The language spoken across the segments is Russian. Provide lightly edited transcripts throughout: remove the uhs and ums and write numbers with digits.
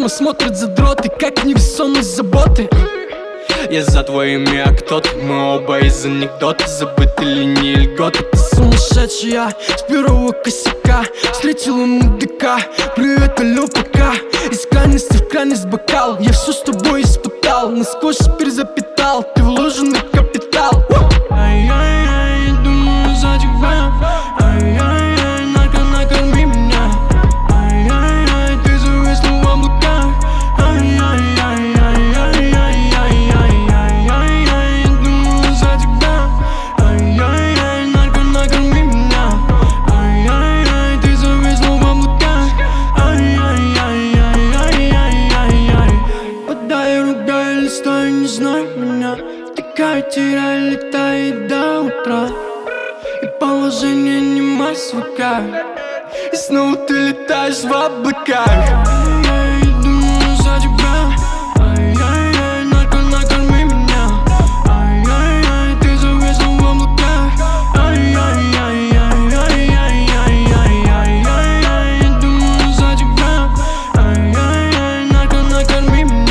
письма смотрят задроты, как невесомость заботы. Я за твоими, а кто-то, мы оба из анекдота. Забыты ли не льготы? Ты сумасшедшая, с первого косяка встретила мудака. Привет, алло, пока. Из крайности в крайность бокал. Я все с тобой испытал, насквозь теперь запитал. Ты вложенный капитал. Ай-яй-яй, думаю за тебя. Ай-яй-яй, накорми меня. Ай-яй-яй, ты зависла в облаках. Ай-яй-яй-яй-яй-яй-яй-яй. Не знаю меня, втыкаю, теряю, летает до утра. И положение не мать свыкает. И снова ты летаешь в облаках. Ай-яй, думаю за тебя. Ай-яй-яй, накорми меня. Ай-яй-яй, ты зависла в облаках. Ай-яй-яй-яй-яй-яй-яй-яй-яй. Думаю за тебя. Ай-яй-яй, накорми меня.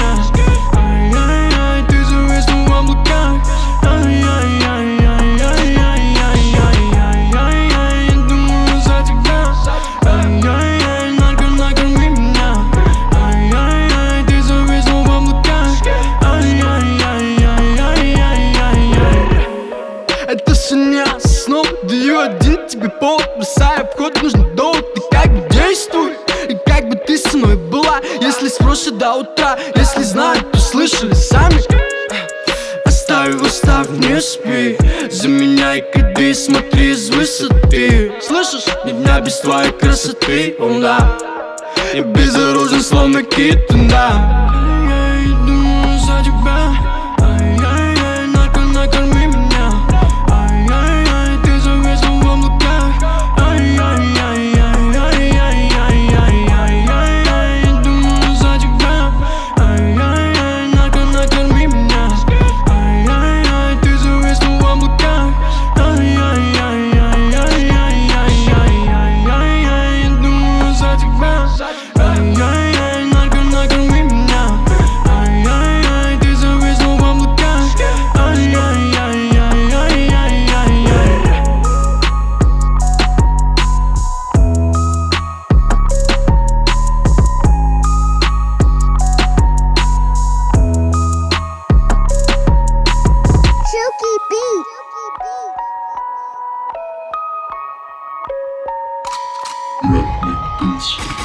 Это суня, снова даю один тебе повод. Бросаю обход, нужно довод. Ты как бы действуй, и как бы ты со мной была. Если спросят до утра, если знают, то слышали сами. Оставь, не спи. Заменяй коды, смотри из высоты. Слышишь? Ни дня без твоей красоты, да. Я безоружен, словно кит, да. Ай-яй, думаю за тебя. Ай-яй-яй, накорми меня. Ай-яй-яй, ты зависла в облаках. Ай-яй-яй-яй-яй-яй-яй-яй-яй. Думаю за тебя. Ай-яй-яй, накорми меня. Ай-яй-яй, ты зависла в облаках. Ай-яй-яй-яй-яй-яй-яй-яй. Думаю за тебя. Ай-яй-яй, накорми меня. Ай-яй-яй, ты зависла в облаках. Ай-яй-яй-яй-яй-яй-яй. Silky Beat. Redneck Beats.